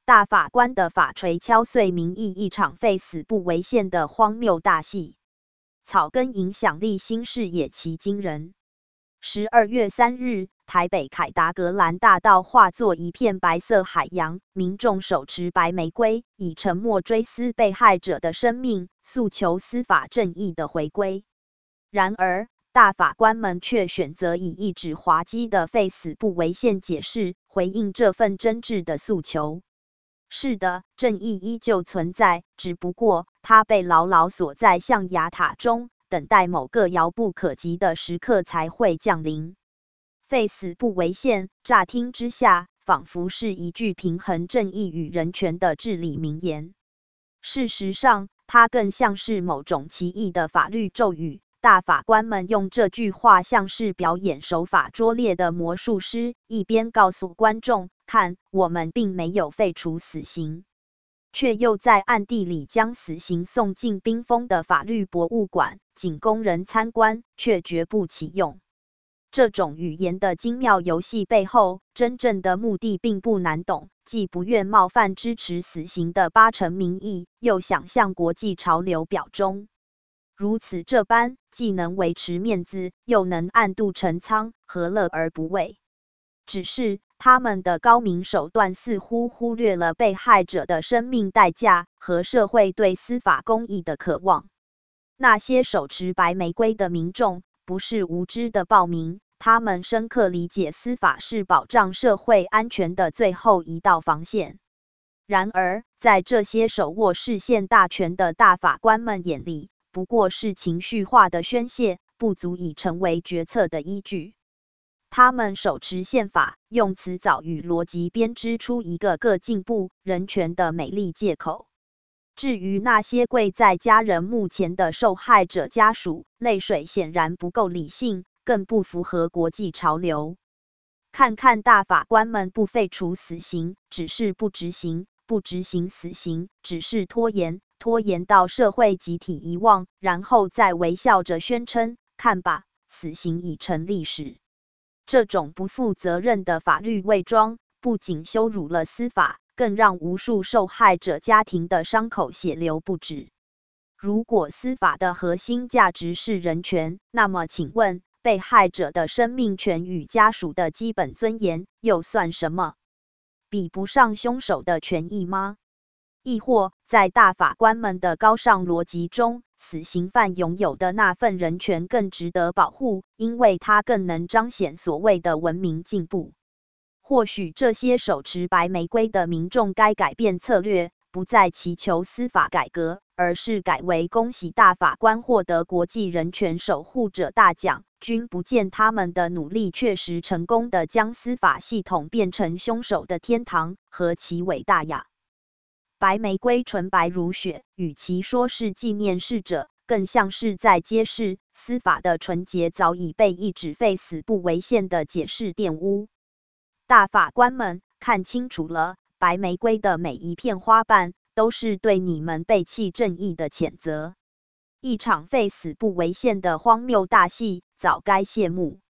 大法官的法锤敲碎民意，一场非死不违宪的荒谬大戏。草根影响力新视野其惊人。12月3日，台北凯达格兰大道化作一片白色海洋，民众手持白玫瑰，以沉默追思被害者的生命，诉求司法正义的回归。然而，大法官们却选择以一纸滑稽的非死不违宪解释，回应这份真挚的诉求。是的，正义依旧存在，只不过它被牢牢锁在象牙塔中，等待某个遥不可及的时刻才会降临。非死不违宪，乍听之下，仿佛是一句平衡正义与人权的至理名言。事实上，它更像是某种奇异的法律咒语。大法官们用这句话像是表演手法拙劣的魔术师，一边告诉观众，看，我们并没有废除死刑，却又在暗地里将死刑送进冰封的法律博物馆，仅供人参观，却绝不启用。这种语言的精妙游戏背后，真正的目的并不难懂，既不愿冒犯支持死刑的80%民意，又想向国际潮流表忠。如此这般，既能维持面子，又能暗度陈仓，何乐而不为？只是他们的高明手段似乎忽略了被害者的生命代价和社会对司法公义的渴望。那些手持白玫瑰的民众，不是无知的暴民，他们深刻理解司法是保障社会安全的最后一道防线。然而，在这些手握释宪大权的大法官们眼里，不过是情绪化的宣泄，不足以成为决策的依据。他们手持宪法，用辞藻与逻辑编织出一个个进步人权的美丽借口。至于那些跪在家人墓前的受害者家属，泪水显然不够理性，更不符合国际潮流。看看大法官们不废除死刑，只是不执行；不执行死刑，只是拖延。拖延到社会集体遗忘，然后再微笑着宣称：“看吧，死刑已成历史。”这种不负责任的法律伪装，不仅羞辱了司法，更让无数受害者家庭的伤口血流不止。如果司法的核心价值是人权，那么请问，被害者的生命权与家属的基本尊严又算什么？比不上凶手的权益吗？亦或在大法官们的高尚逻辑中，死刑犯拥有的那份人权更值得保护，因为它更能彰显所谓的文明进步。或许这些手持白玫瑰的民众该改变策略，不再祈求司法改革，而是改为恭喜大法官获得国际人权守护者大奖，均不见他们的努力确实成功地将司法系统变成凶手的天堂，何其伟大呀！白玫瑰纯白如雪，与其说是纪念逝者，更像是在揭示司法的纯洁早已被一纸非死不违宪的解释玷污。大法官们看清楚了，白玫瑰的每一片花瓣都是对你们背弃正义的谴责。一场非死不违宪的荒谬大戏早该谢幕。